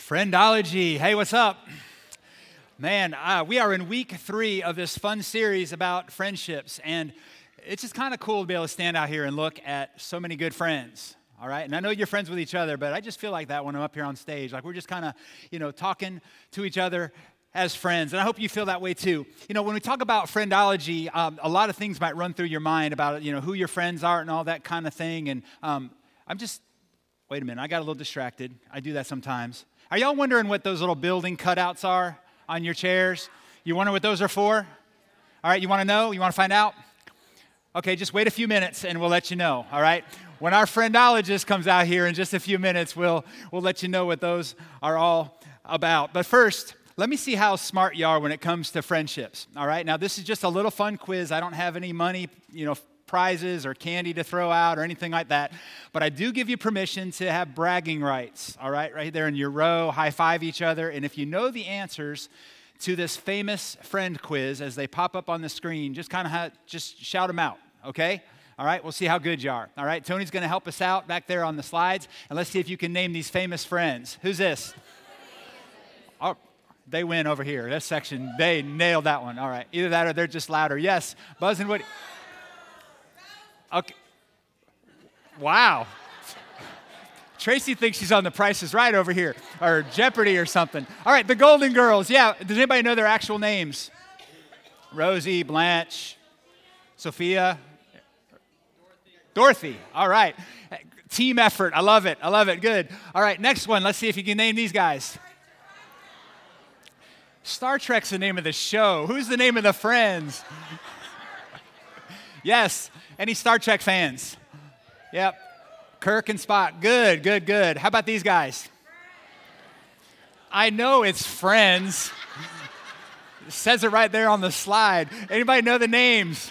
Friendology. Hey, what's up? Man, we are in week 3 of this fun series about friendships, and it's just kind of cool to be able to stand out here and look at so many good friends, all right? And I know you're friends with each other, but I just feel like that when I'm up here on stage. Like we're just kind of, talking to each other as friends, and I hope you feel that way too. When we talk about friendology, a lot of things might run through your mind about, who your friends are and all that kind of thing, and wait a minute, I got a little distracted. I do that sometimes. Are y'all wondering what those little building cutouts are on your chairs? You wonder what those are for? All right, you want to know? You want to find out? Okay, just wait a few minutes and we'll let you know, all right? When our friendologist comes out here in just a few minutes, we'll let you know what those are all about. But first, let me see how smart you are when it comes to friendships, all right? Now, this is just a little fun quiz. I don't have any money, prizes or candy to throw out or anything like that. But I do give you permission to have bragging rights, all right? Right there in your row, high five each other. And if you know the answers to this famous friend quiz as they pop up on the screen, just just shout them out, okay? All right, we'll see how good you are. All right, Tony's going to help us out back there on the slides. And let's see if you can name these famous friends. Who's this? Oh, they win over here. This section, they nailed that one. All right, either that or they're just louder. Yes, Buzz and Woody. Okay. Wow. Tracy thinks she's on The Price is Right over here, or Jeopardy or something. All right, the Golden Girls. Yeah, does anybody know their actual names? Rosie, Blanche, Sophia, Dorothy. All right. Team effort. I love it. Good. All right, next one. Let's see if you can name these guys. Star Trek's the name of the show. Who's the name of the friends? Yes. Any Star Trek fans? Yep. Kirk and Spock. Good. How about these guys? I know it's friends. It says it right there on the slide. Anybody know the names?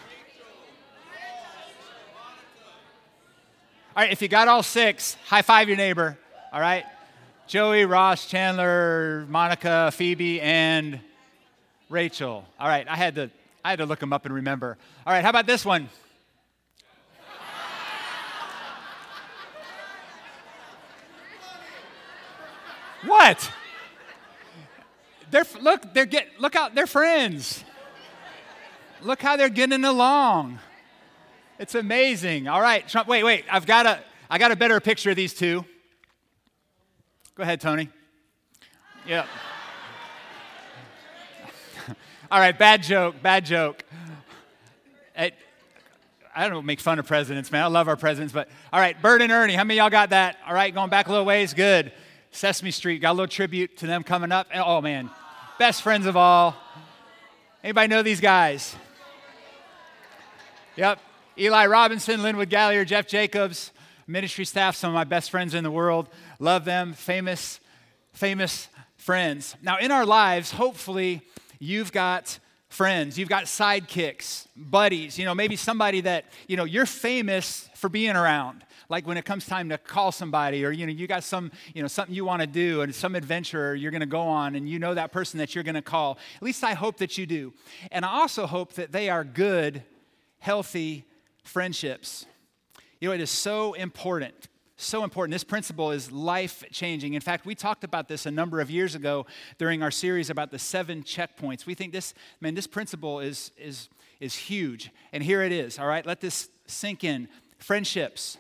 All right, if you got all 6, high five your neighbor. All right? Joey, Ross, Chandler, Monica, Phoebe, and Rachel. All right, I had to look them up and remember. All right, how about this one? What? Look out, they're friends. Look how they're getting along. It's amazing. All right, Trump, wait. I got a better picture of these two. Go ahead, Tony. Yep. All right, bad joke. I don't make fun of presidents, man. I love our presidents, but all right, Bert and Ernie. How many of y'all got that? All right, going back a little ways. Good. Sesame Street, got a little tribute to them coming up. Oh, man, best friends of all. Anybody know these guys? Yep. Eli Robinson, Linwood Gallier, Jeff Jacobs, ministry staff, some of my best friends in the world. Love them. Famous friends. Now, in our lives, hopefully, you've got friends. You've got sidekicks, buddies, maybe somebody that, you're famous for being around. Like when it comes time to call somebody or, you got some, something you want to do and some adventure you're going to go on and that person that you're going to call. At least I hope that you do. And I also hope that they are good, healthy friendships. It is so important. So important. This principle is life-changing. In fact, we talked about this a number of years ago during our series about the 7 checkpoints. We think this principle is huge. And here it is, all right? Let this sink in. Friendships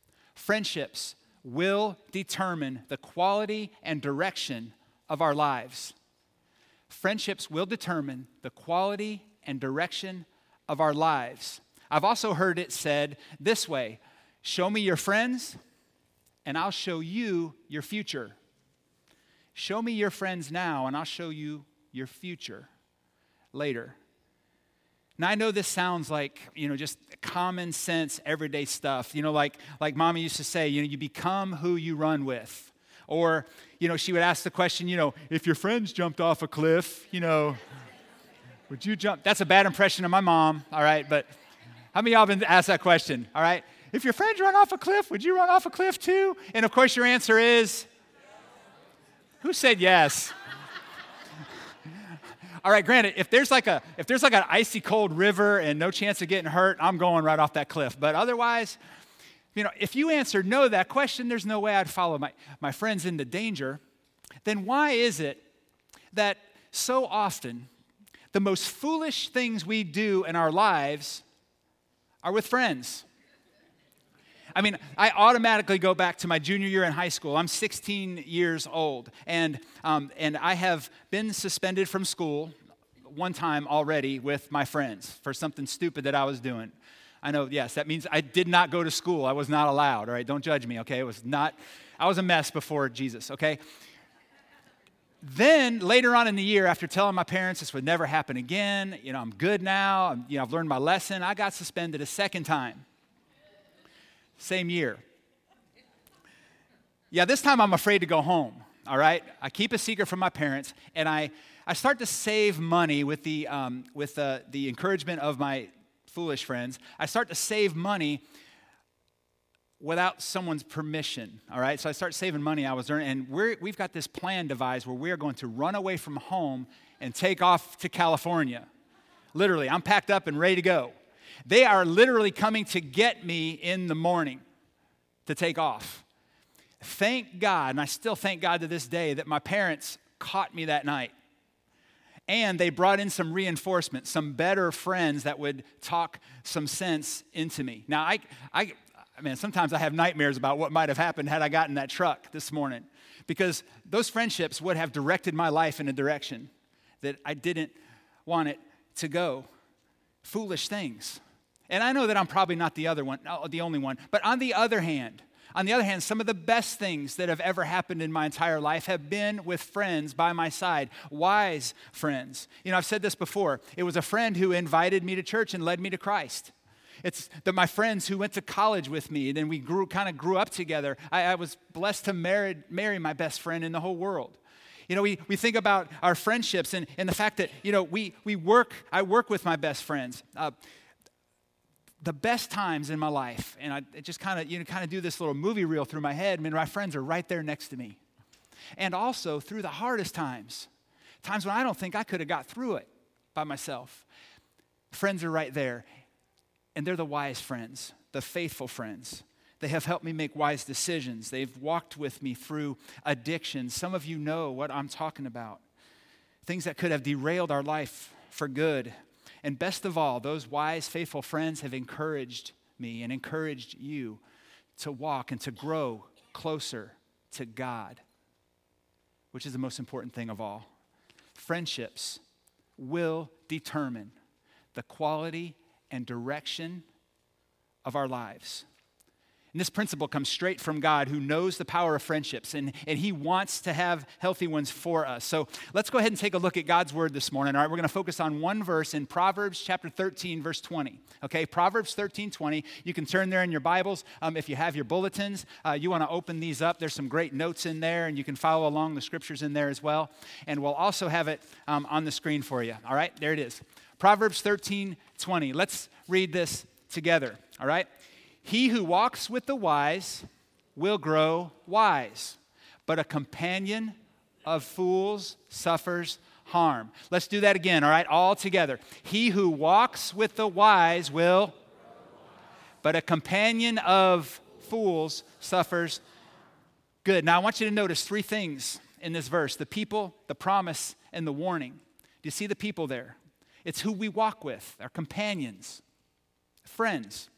will determine the quality and direction of our lives. Friendships will determine the quality and direction of our lives. I've also heard it said this way: show me your friends, and I'll show you your future. Show me your friends now, and I'll show you your future later. Now, I know this sounds like, just common sense, everyday stuff. Like Mama used to say, you become who you run with. Or, she would ask the question, if your friends jumped off a cliff, would you jump? That's a bad impression of my mom, all right? But how many of y'all have been asked that question, all right? If your friends run off a cliff, would you run off a cliff too? And of course your answer is, who said yes? All right, granted, if there's like an icy cold river and no chance of getting hurt, I'm going right off that cliff. But otherwise, if you answered no to that question, there's no way I'd follow my friends into danger. then why is it that so often the most foolish things we do in our lives are with friends? I mean, I automatically go back to my junior year in high school. I'm 16 years old, and I have been suspended from school one time already with my friends for something stupid that I was doing. I know, yes, that means I did not go to school. I was not allowed, all right? Don't judge me, okay? I was a mess before Jesus, okay? Then later on in the year, after telling my parents this would never happen again, I'm good now, I've learned my lesson, I got suspended a second time. Same year. Yeah, this time I'm afraid to go home, all right? I keep a secret from my parents, and I start to save money with the encouragement of my foolish friends. I start to save money without someone's permission, all right? So I start saving money I was earning, and we've got this plan devised where we're going to run away from home and take off to California. Literally, I'm packed up and ready to go. They are literally coming to get me in the morning to take off. Thank God, and I still thank God to this day, that my parents caught me that night. And they brought in some reinforcement, some better friends that would talk some sense into me. Now, I mean, sometimes I have nightmares about what might have happened had I gotten that truck this morning, because those friendships would have directed my life in a direction that I didn't want it to go. Foolish things. And I know that I'm probably not the only one, but on the other hand, some of the best things that have ever happened in my entire life have been with friends by my side, wise friends. I've said this before. It was a friend who invited me to church and led me to Christ. It's my friends who went to college with me, and then we grew up together. I was blessed to marry my best friend in the whole world. We think about our friendships and the fact that, I work with my best friends. The best times in my life, and I just kind of do this little movie reel through my head. I mean, my friends are right there next to me. And also through the hardest times when I don't think I could have got through it by myself. Friends are right there. And they're the wise friends, the faithful friends. They have helped me make wise decisions. They've walked with me through addiction. Some of you know what I'm talking about. Things that could have derailed our life for good. And best of all, those wise, faithful friends have encouraged me and encouraged you to walk and to grow closer to God, which is the most important thing of all. Friendships will determine the quality and direction of our lives. And this principle comes straight from God, who knows the power of friendships, and he wants to have healthy ones for us. So let's go ahead and take a look at God's word this morning. All right, we're going to focus on one verse in Proverbs chapter 13, verse 20. Okay, Proverbs 13, 20. You can turn there in your Bibles. If you have your bulletins, you want to open these up. There's some great notes in there, and you can follow along the scriptures in there as well. And we'll also have it on the screen for you. All right, there it is. Proverbs 13, 20. Let's read this together. All right. He who walks with the wise will grow wise, but a companion of fools suffers harm. Let's do that again, all right, all together. He who walks with the wise will, but a companion of fools suffers good. Now, I want you to notice three things in this verse: the people, the promise, and the warning. Do you see the people there? It's who we walk with, our companions, friends.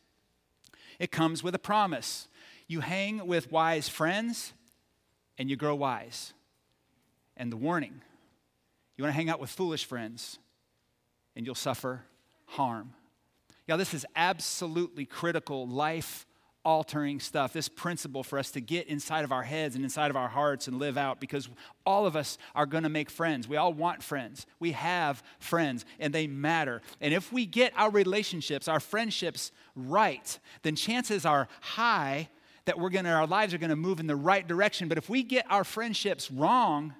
It comes with a promise. You hang with wise friends, and you grow wise. And the warning: you want to hang out with foolish friends, and you'll suffer harm. Yeah, this is absolutely critical, life-altering stuff, this principle for us to get inside of our heads and inside of our hearts and live out, because all of us are going to make friends. We all want friends. We have friends, and they matter. And if we get our relationships, our friendships right, then chances are high that our lives are going to move in the right direction. But if we get our friendships wrong,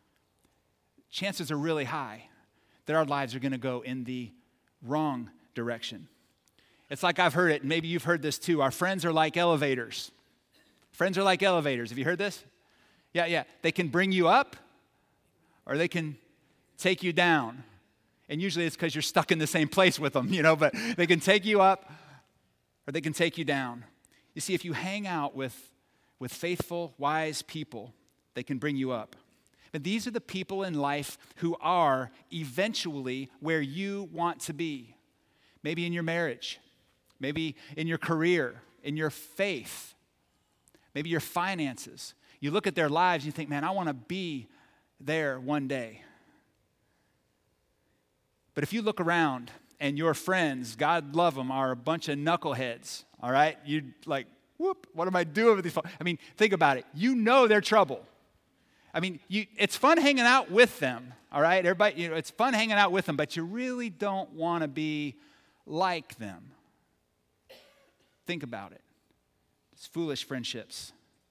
chances are really high that our lives are going to go in the wrong direction. It's like I've heard it, and maybe you've heard this too. Our friends are like elevators. Friends are like elevators. Have you heard this? Yeah. They can bring you up, or they can take you down. And usually it's because you're stuck in the same place with them, but they can take you up, or they can take you down. You see, if you hang out with faithful, wise people, they can bring you up. But these are the people in life who are eventually where you want to be. Maybe in your marriage, maybe in your career, in your faith, maybe your finances. You look at their lives and you think, man, I want to be there one day. But if you look around and your friends, God love them, are a bunch of knuckleheads, all right? You'd like, whoop, what am I doing with these folks? I mean, think about it. You know they're trouble. I mean, it's fun hanging out with them, all right? Everybody, it's fun hanging out with them, but you really don't want to be like them. Think about it. It's foolish friendships.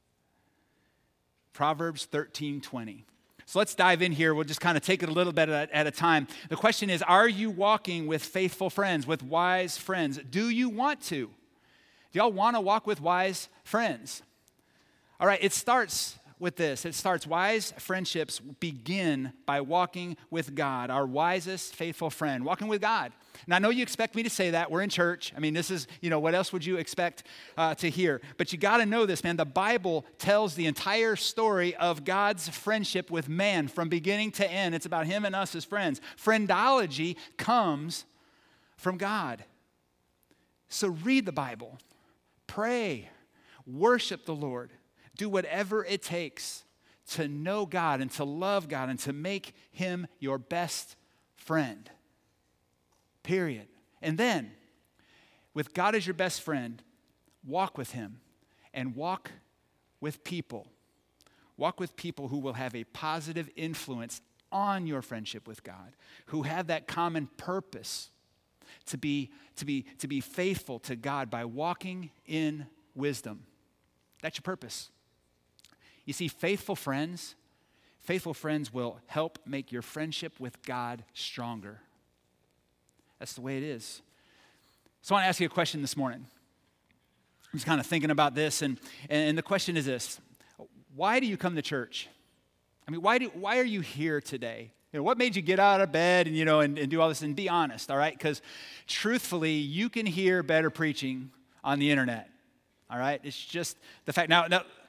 Proverbs 13:20. So let's dive in here. We'll just kind of take it a little bit at a time. The question is, are you walking with faithful friends, with wise friends? Do you want to? Do y'all want to walk with wise friends? All right, it starts with this. It starts, wise friendships begin by walking with God, our wisest, faithful friend, walking with God. Now, I know you expect me to say that. We're in church. I mean, this is, what else would you expect to hear? But you got to know this, man. The Bible tells the entire story of God's friendship with man from beginning to end. It's about him and us as friends. Friendology comes from God. So read the Bible, pray, worship the Lord. Do whatever it takes to know God and to love God and to make him your best friend. Period. And then, with God as your best friend, walk with him and walk with people. Walk with people who will have a positive influence on your friendship with God, who have that common purpose to be faithful to God by walking in wisdom. That's your purpose. You see, faithful friends will help make your friendship with God stronger. That's the way it is. So I want to ask you a question this morning. I'm just kind of thinking about this, and the question is this. Why do you come to church? I mean, why are you here today? What made you get out of bed and do all this? And be honest, all right? Because truthfully, you can hear better preaching on the internet, all right? It's just the fact. Now,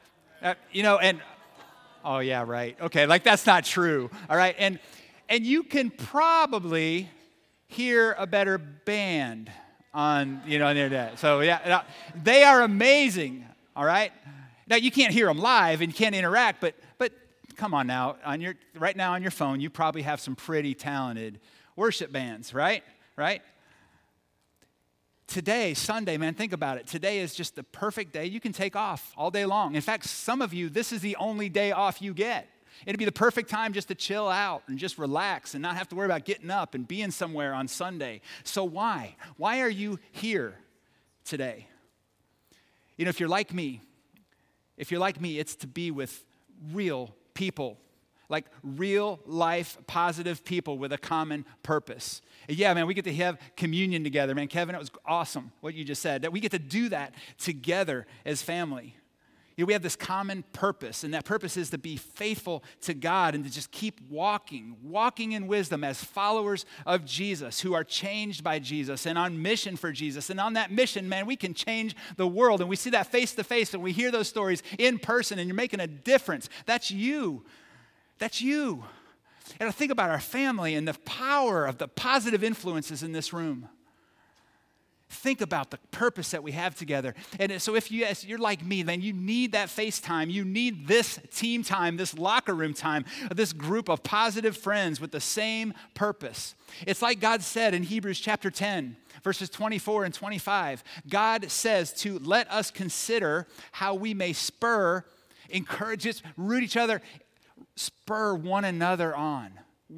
oh yeah, right. Okay, like that's not true, all right? And you can probably hear a better band on the internet. So yeah, they are amazing, all right? Now you can't hear them live and you can't interact, but come on now, right now on your phone, you probably have some pretty talented worship bands, right? Right? Today, Sunday, man, think about it. Today is just the perfect day. You can take off all day long. In fact, some of you, this is the only day off you get. It'd be the perfect time just to chill out and just relax and not have to worry about getting up and being somewhere on Sunday. So why? Why are you here today? If you're like me, it's to be with real people. Like real life, positive people with a common purpose. Yeah, man, we get to have communion together. Man, Kevin, it was awesome what you just said. That we get to do that together as family. We have this common purpose, and that purpose is to be faithful to God and to just keep walking in wisdom as followers of Jesus who are changed by Jesus and on mission for Jesus. And on that mission, man, we can change the world. And we see that face to face, and we hear those stories in person, and you're making a difference. That's you. That's you. And I think about our family and the power of the positive influences in this room. Think about the purpose that we have together. And so if you're like me, then you need that face time. You need this team time, this locker room time, this group of positive friends with the same purpose. It's like God said in Hebrews chapter 10, verses 24 and 25. God says to let us consider how we may encourage, just root each other, spur one another on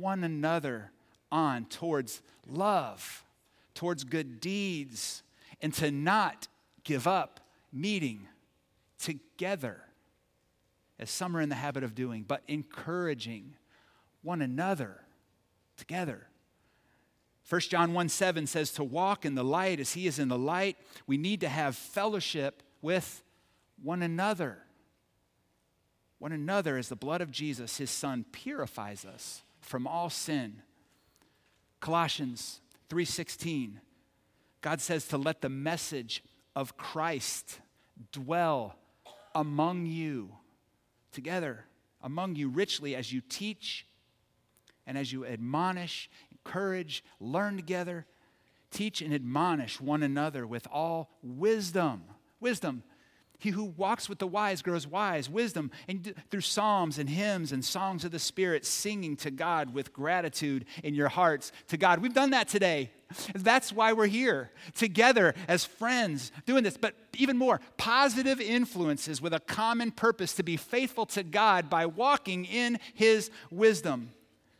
towards love, towards good deeds, and to not give up meeting together, as some are in the habit of doing, but encouraging one another together. 1 John 1:7 says to walk in the light as he is in the light. We need to have fellowship with one another. One another, as the blood of Jesus, his son, purifies us from all sin. Colossians 3:16, God says to let the message of Christ dwell among you together. among you richly as you teach and as you admonish, encourage, learn together. Teach and admonish one another with all wisdom. Wisdom. He who walks with the wise grows wise. Wisdom. And through psalms and hymns and songs of the Spirit, singing to God with gratitude in your hearts to God. We've done that today. That's why we're here together as friends doing this. But even more, positive influences with a common purpose to be faithful to God by walking in His wisdom.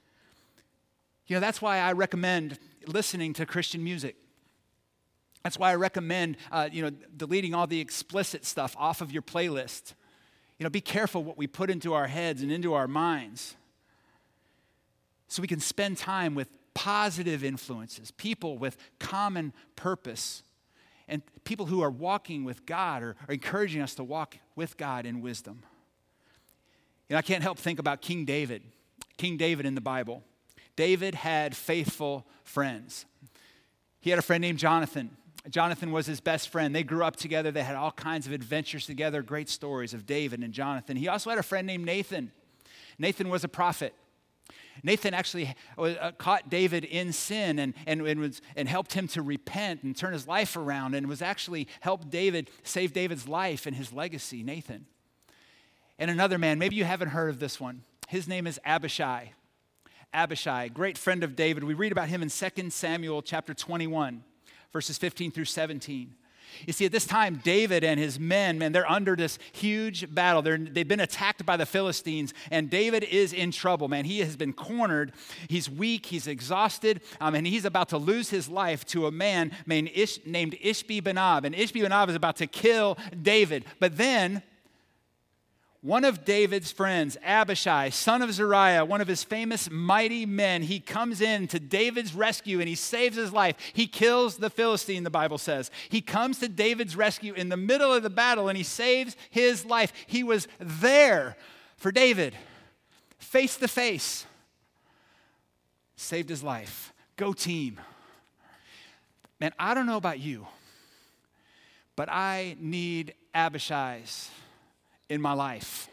You know, that's why I recommend listening to Christian music. That's why I recommend, deleting all the explicit stuff off of your playlist. Be careful what we put into our heads and into our minds so we can spend time with positive influences, people with common purpose, and people who are walking with God or are encouraging us to walk with God in wisdom. I can't help think about King David in the Bible. David had faithful friends. He had a friend named Jonathan. Jonathan was his best friend. They grew up together. They had all kinds of adventures together, great stories of David and Jonathan. He also had a friend named Nathan. Nathan was a prophet. Nathan actually caught David in sin and helped him to repent and turn his life around and was actually helped save David's life and his legacy, Nathan. And another man, maybe you haven't heard of this one. His name is Abishai. Abishai, great friend of David. We read about him in 2 Samuel chapter 21. Verses 15 through 17. You see, at this time, David and his men, they're under this huge battle. They've been attacked by the Philistines, and David is in trouble, man. He has been cornered. He's weak. He's exhausted, and he's about to lose his life to a man named Ishbi-Benob. And Ishbi-Benob is about to kill David. But then one of David's friends, Abishai, son of Zeruiah, one of his famous mighty men, he comes in to David's rescue and he saves his life. He kills the Philistine, the Bible says. He comes to David's rescue in the middle of the battle and he saves his life. He was there for David, face to face. Saved his life. Go team. Man, I don't know about you, but I need Abishais in my life.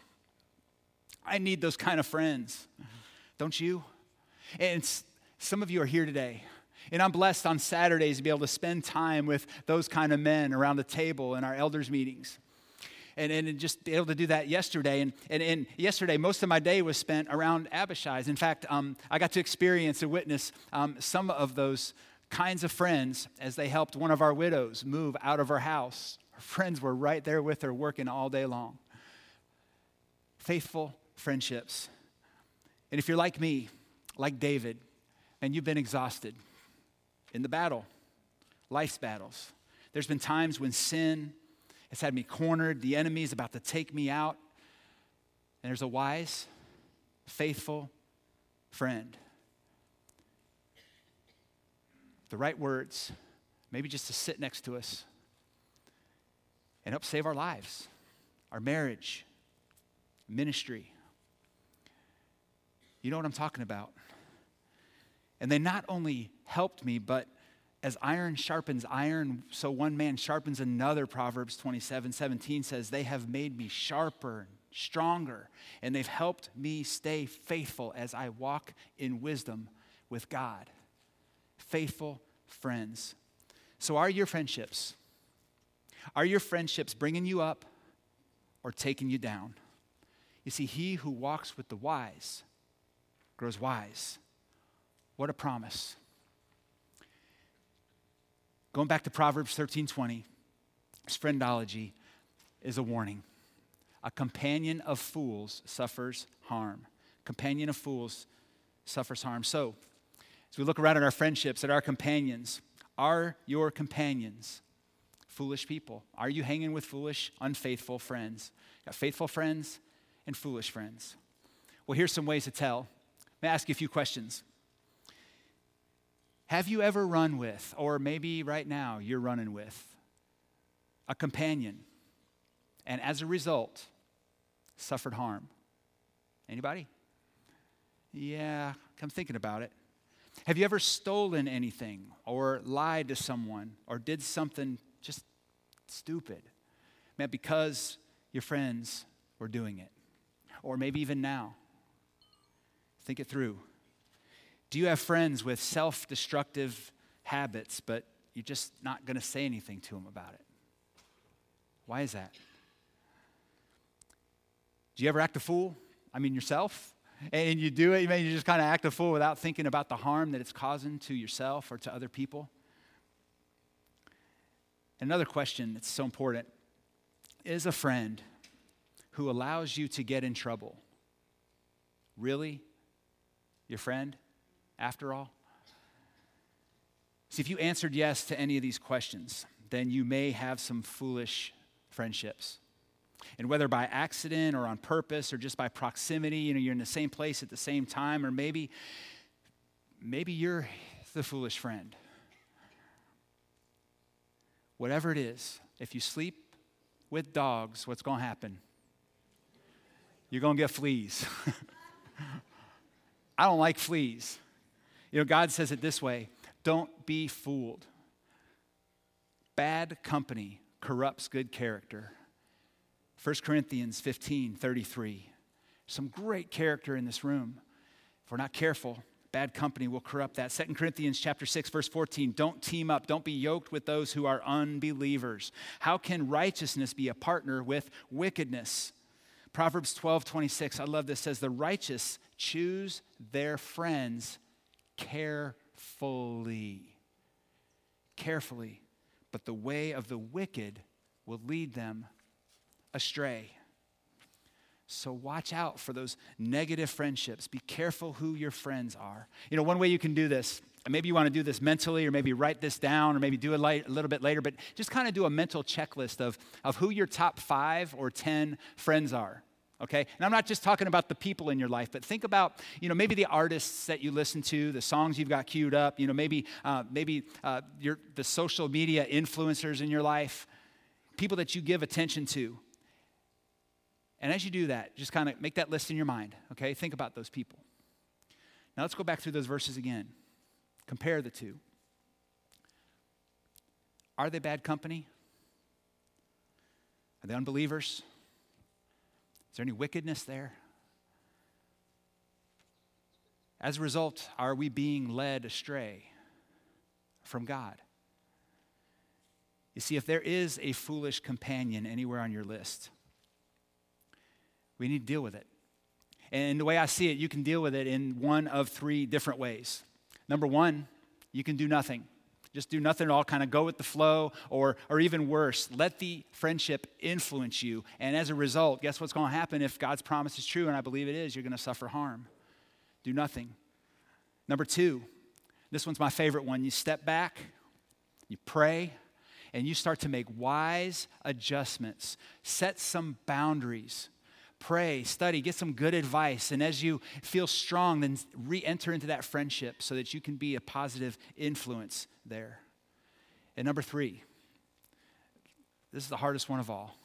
I need those kind of friends. Don't you? And some of you are here today. And I'm blessed on Saturdays to be able to spend time with those kind of men around the table in our elders meetings. And just be able to do that yesterday. And yesterday, most of my day was spent around Abishai's. In fact, I got to experience and witness some of those kinds of friends as they helped one of our widows move out of her house. Her friends were right there with her working all day long. Faithful friendships. And if you're like me, like David, and you've been exhausted in the battle, life's battles. There's been times when sin has had me cornered. The enemy is about to take me out. And there's a wise, faithful friend. The right words, maybe just to sit next to us and help save our lives, our marriage, ministry. You know what I'm talking about. And they not only helped me, but as iron sharpens iron, so one man sharpens another. Proverbs 27:17 says, they have made me sharper, stronger, and they've helped me stay faithful as I walk in wisdom with God. Faithful friends. So are your friendships bringing you up or taking you down? You see, he who walks with the wise grows wise. What a promise. Going back to Proverbs 13:20, this friendology is a warning. A companion of fools suffers harm. Companion of fools suffers harm. So, as we look around at our friendships, at our companions, are your companions foolish people? Are you hanging with foolish, unfaithful friends? Got faithful friends and foolish friends. Well, here's some ways to tell. Let me ask you a few questions. Have you ever run with, or maybe right now you're running with, a companion, and as a result, suffered harm? Anybody? Yeah, I'm thinking about it. Have you ever stolen anything, or lied to someone, or did something just stupid? Man, because your friends were doing it. or maybe even now. Think it through. Do you have friends with self-destructive habits, but you're just not going to say anything to them about it? Why is that? Do you ever act a fool? I mean, yourself? And you do it, you just kind of act a fool without thinking about the harm that it's causing to yourself or to other people? Another question that's so important: is a friend who allows you to get in trouble really your friend after all? See, if you answered yes to any of these questions, then you may have some foolish friendships. And whether by accident or on purpose or just by proximity, you're in the same place at the same time, or maybe you're the foolish friend. Whatever it is, if you sleep with dogs, what's going to happen? You're going to get fleas. I don't like fleas. God says it this way: don't be fooled. Bad company corrupts good character. 1 Corinthians 15:33. Some great character in this room. If we're not careful, bad company will corrupt that. 2 Corinthians chapter 6, verse 14. Don't team up. Don't be yoked with those who are unbelievers. How can righteousness be a partner with wickedness? Proverbs 12:26. I love this. Says the righteous choose their friends carefully. Carefully. But the way of the wicked will lead them astray. So watch out for those negative friendships. Be careful who your friends are. One way you can do this, and maybe you want to do this mentally, or maybe write this down, or maybe do it a little bit later, but just kind of do a mental checklist of who your top 5 or 10 friends are. Okay? And I'm not just talking about the people in your life, but think about, maybe the artists that you listen to, the songs you've got queued up, maybe the social media influencers in your life, people that you give attention to. And as you do that, just kind of make that list in your mind, okay? Think about those people. Now let's go back through those verses again. Compare the two. Are they bad company? Are they unbelievers? Is there any wickedness there? As a result, are we being led astray from God? You see, if there is a foolish companion anywhere on your list, we need to deal with it. And the way I see it, you can deal with it in one of 3 different ways. Number 1, you can do nothing. Just do nothing at all, kind of go with the flow, or even worse, let the friendship influence you. And as a result, guess what's going to happen if God's promise is true, and I believe it is, you're going to suffer harm. Do nothing. Number 2, this one's my favorite one. You step back, you pray, and you start to make wise adjustments. Set some boundaries. Pray, study, get some good advice, and as you feel strong, then re-enter into that friendship so that you can be a positive influence there. And number 3, this is the hardest one of all.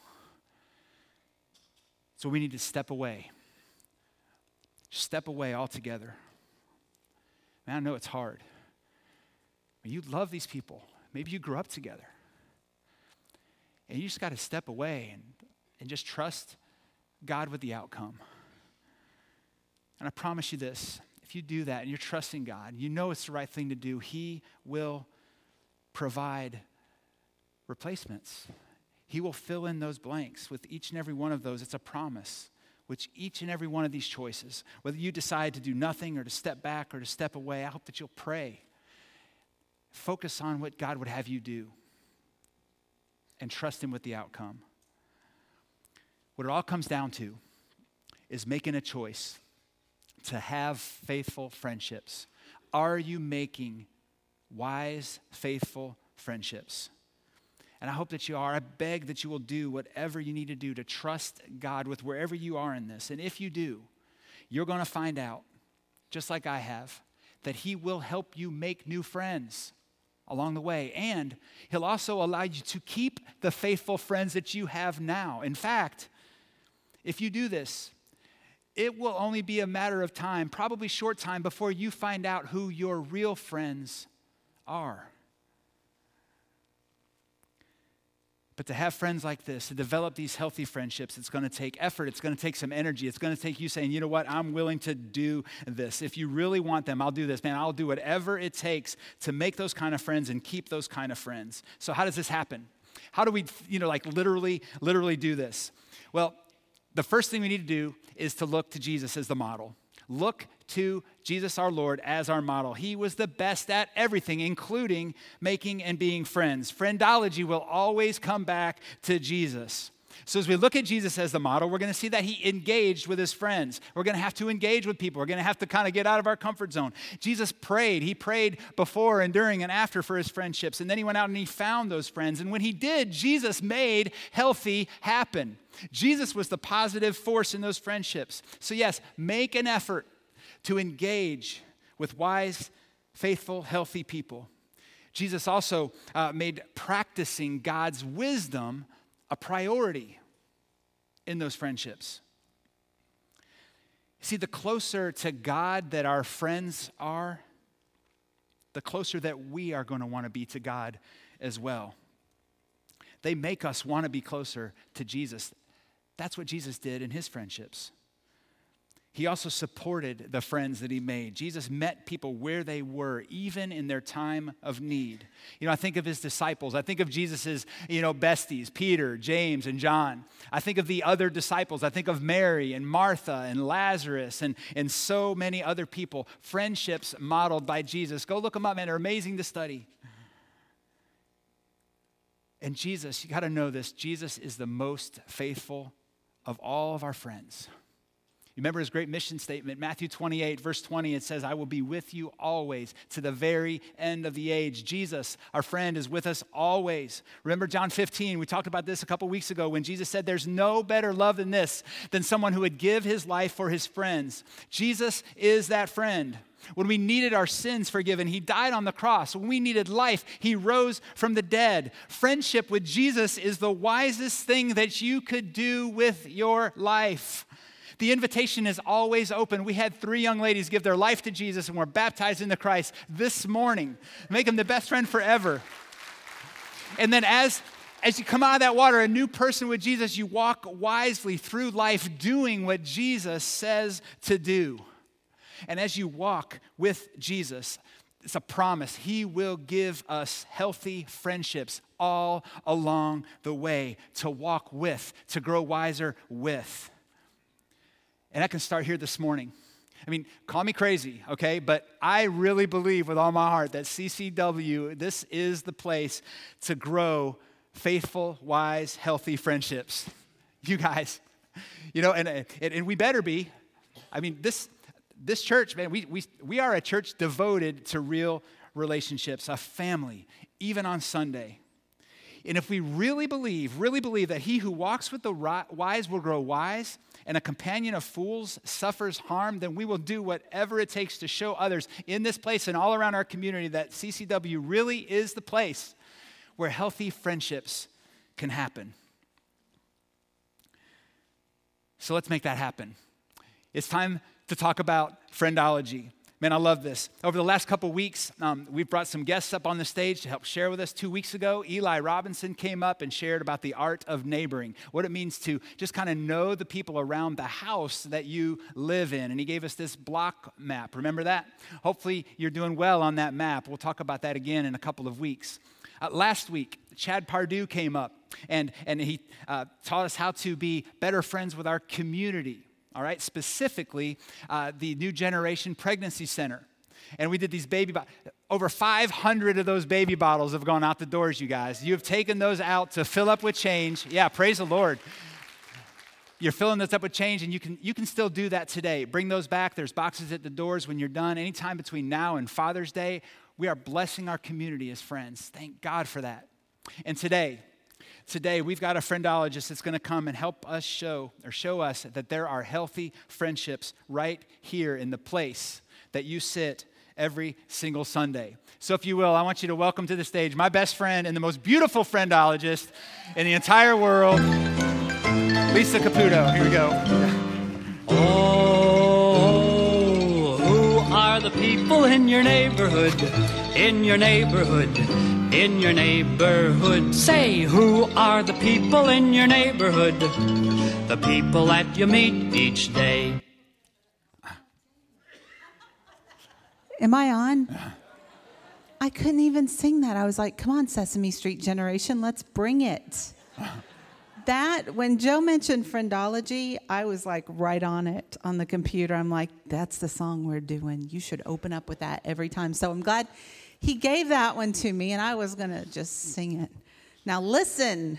So we need to step away. Step away altogether. Man, I know it's hard. But you love these people. Maybe you grew up together. And you just got to step away and just trust God with the outcome. And I promise you this, if you do that and you're trusting God, you know it's the right thing to do, He will provide replacements. He will fill in those blanks with each and every one of those. It's a promise, which each and every one of these choices, whether you decide to do nothing or to step back or to step away, I hope that you'll pray. Focus on what God would have you do and trust Him with the outcome. What it all comes down to is making a choice to have faithful friendships. Are you making wise, faithful friendships? And I hope that you are. I beg that you will do whatever you need to do to trust God with wherever you are in this. And if you do, you're going to find out, just like I have, that He will help you make new friends along the way. And He'll also allow you to keep the faithful friends that you have now. In fact, if you do this, it will only be a matter of time, probably short time, before you find out who your real friends are. But to have friends like this, to develop these healthy friendships, it's going to take effort. It's going to take some energy. It's going to take you saying, you know what, I'm willing to do this. If you really want them, I'll do this. Man, I'll do whatever it takes to make those kind of friends and keep those kind of friends. So how does this happen? How do we, literally do this? Well, the first thing we need to do is to look to Jesus as the model. Look to Jesus our Lord as our model. He was the best at everything, including making and being friends. Friendology will always come back to Jesus. So as we look at Jesus as the model, we're going to see that he engaged with his friends. We're going to have to engage with people. We're going to have to kind of get out of our comfort zone. Jesus prayed. He prayed before and during and after for his friendships. And then he went out and he found those friends. And when he did, Jesus made healthy happen. Jesus was the positive force in those friendships. So yes, make an effort to engage with wise, faithful, healthy people. Jesus also made practicing God's wisdom a priority in those friendships. See, the closer to God that our friends are, the closer that we are going to want to be to God as well. They make us want to be closer to Jesus. That's what Jesus did in his friendships. He also supported the friends that he made. Jesus met people where they were, even in their time of need. I think of his disciples. I think of Jesus's, besties, Peter, James, and John. I think of the other disciples. I think of Mary and Martha and Lazarus and so many other people. Friendships modeled by Jesus. Go look them up, man. They're amazing to study. And Jesus, you got to know this, Jesus is the most faithful of all of our friends. You remember his great mission statement, Matthew 28, verse 20, it says, I will be with you always to the very end of the age. Jesus, our friend, is with us always. Remember John 15, we talked about this a couple weeks ago when Jesus said, there's no better love than this, than someone who would give his life for his friends. Jesus is that friend. When we needed our sins forgiven, he died on the cross. When we needed life, he rose from the dead. Friendship with Jesus is the wisest thing that you could do with your life. The invitation is always open. We had 3 young ladies give their life to Jesus and were baptized into Christ this morning. Make them the best friend forever. And then as you come out of that water, a new person with Jesus, you walk wisely through life doing what Jesus says to do. And as you walk with Jesus, it's a promise. He will give us healthy friendships all along the way to walk with, to grow wiser with. And I can start here this morning. Call me crazy, okay? But I really believe with all my heart that CCW, this is the place to grow faithful, wise, healthy friendships. You guys, and we better be. This church, man, we are a church devoted to real relationships, a family, even on Sunday. And if we really believe that he who walks with the wise will grow wise, and a companion of fools suffers harm, then we will do whatever it takes to show others in this place and all around our community that CCW really is the place where healthy friendships can happen. So let's make that happen. It's time to talk about friendology. Man, I love this. Over the last couple weeks, we've brought some guests up on the stage to help share with us. 2 weeks ago, Eli Robinson came up and shared about the art of neighboring, what it means to just kind of know the people around the house that you live in. And he gave us this block map. Remember that? Hopefully, you're doing well on that map. We'll talk about that again in a couple of weeks. Last week, Chad Pardue came up, and he taught us how to be better friends with our community. All right, specifically the New Generation Pregnancy Center. And we did these over 500 of those baby bottles have gone out the doors, you guys. You have taken those out to fill up with change. Yeah, praise the Lord. You're filling those up with change, and you can still do that today. Bring those back. There's boxes at the doors when you're done. Anytime between now and Father's Day, we are blessing our community as friends. Thank God for that. And today, we've got a friendologist that's going to come and help us show us that there are healthy friendships right here in the place that you sit every single Sunday. So if you will, I want you to welcome to the stage my best friend and the most beautiful friendologist in the entire world, Lisa Caputo. Here we go. Oh, who are the people in your neighborhood? in your neighborhood, in your neighborhood. Say, who are the people in your neighborhood? The people that you meet each day. Am I on? I couldn't even sing that. I was like, come on, Sesame Street generation, let's bring it. That, when Joe mentioned Friendology, I was like right on it on the computer. I'm like, that's the song we're doing. You should open up with that every time. So I'm glad he gave that one to me, and I was going to just sing it. Now listen.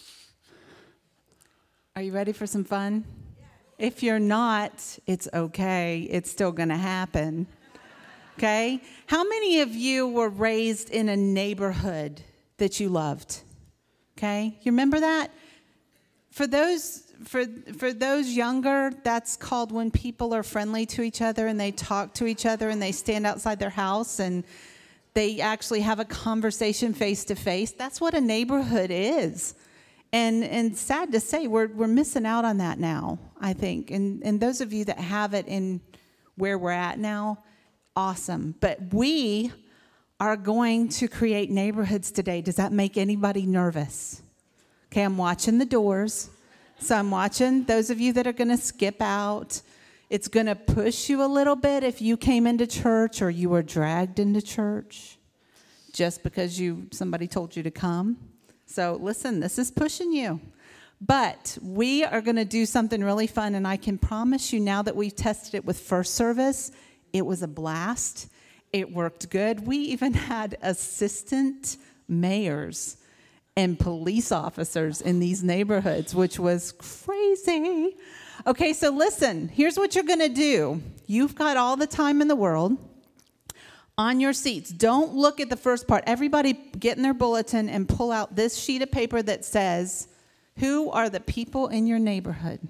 Are you ready for some fun? If you're not, it's okay. It's still going to happen. Okay? How many of you were raised in a neighborhood that you loved? Okay? You remember that? For those younger, that's called when people are friendly to each other and they talk to each other and they stand outside their house and they actually have a conversation face to face. That's what a neighborhood is. And sad to say, we're missing out on that now, I think. And those of you that have it in where we're at now, awesome. But we are going to create neighborhoods today. Does that make anybody nervous? Okay, I'm watching the doors. So I'm watching those of you that are going to skip out. It's going to push you a little bit if you came into church or you were dragged into church just because somebody told you to come. So listen, this is pushing you. But we are going to do something really fun, and I can promise you now that we've tested it with First Service, it was a blast. It worked good. We even had assistant mayors and police officers in these neighborhoods, which was crazy. Okay, so listen, here's what you're going to do. You've got all the time in the world on your seats. Don't look at the first part. Everybody get in their bulletin and pull out this sheet of paper that says, who are the people in your neighborhood?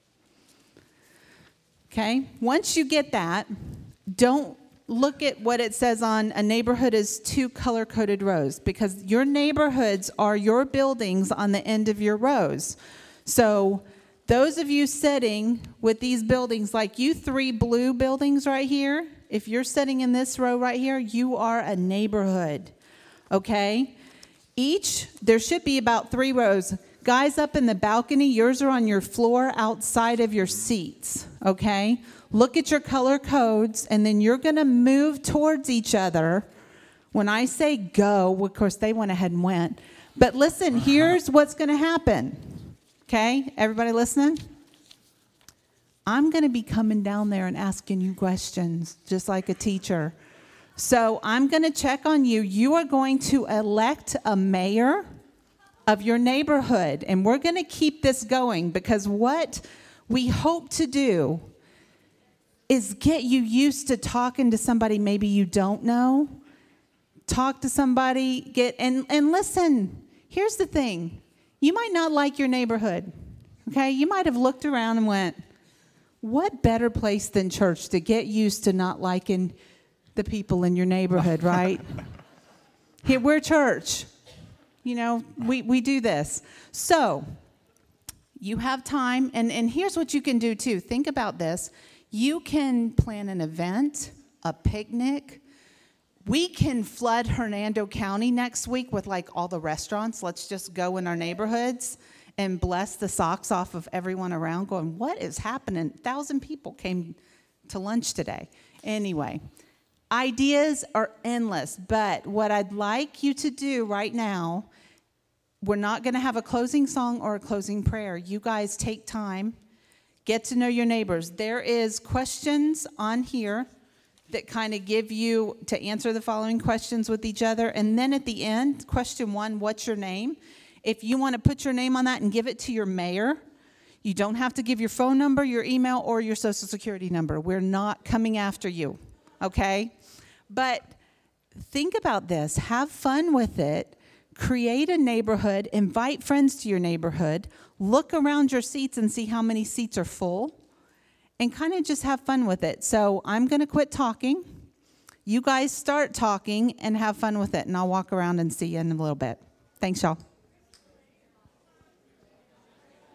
Okay, once you get that, don't look at what it says on a neighborhood is 2 color-coded rows, because your neighborhoods are your buildings on the end of your rows. So those of you sitting with these buildings, like you 3 blue buildings right here, if you're sitting in this row right here, you are a neighborhood, okay? There should be about 3 rows. Guys up in the balcony, yours are on your floor outside of your seats, okay? Look at your color codes, and then you're going to move towards each other. When I say go, of course, they went ahead and went. But listen, here's what's going to happen. Okay? Everybody listening? I'm going to be coming down there and asking you questions, just like a teacher. So I'm going to check on you. You are going to elect a mayor of your neighborhood, and we're going to keep this going, because what we hope to do is get you used to talking to somebody maybe you don't know. Talk to somebody, and listen, here's the thing. You might not like your neighborhood, okay? You might have looked around and went, what better place than church to get used to not liking the people in your neighborhood, right? Here, we're church. You know, we do this. So you have time, and here's what you can do too. Think about this. You can plan an event, a picnic. We can flood Hernando County next week with like all the restaurants. Let's just go in our neighborhoods and bless the socks off of everyone around going, what is happening? 1,000 people came to lunch today. Anyway, ideas are endless, but what I'd like you to do right now, we're not going to have a closing song or a closing prayer. You guys take time. Get to know your neighbors. There is questions on here that kind of give you to answer the following questions with each other. And then at the end, question 1, what's your name? If you want to put your name on that and give it to your mayor, you don't have to give your phone number, your email, or your social security number. We're not coming after you, okay? But think about this. Have fun with it. Create a neighborhood. Invite friends to your neighborhood. Look around your seats and see how many seats are full. And kind of just have fun with it. So I'm going to quit talking. You guys start talking and have fun with it. And I'll walk around and see you in a little bit. Thanks, y'all.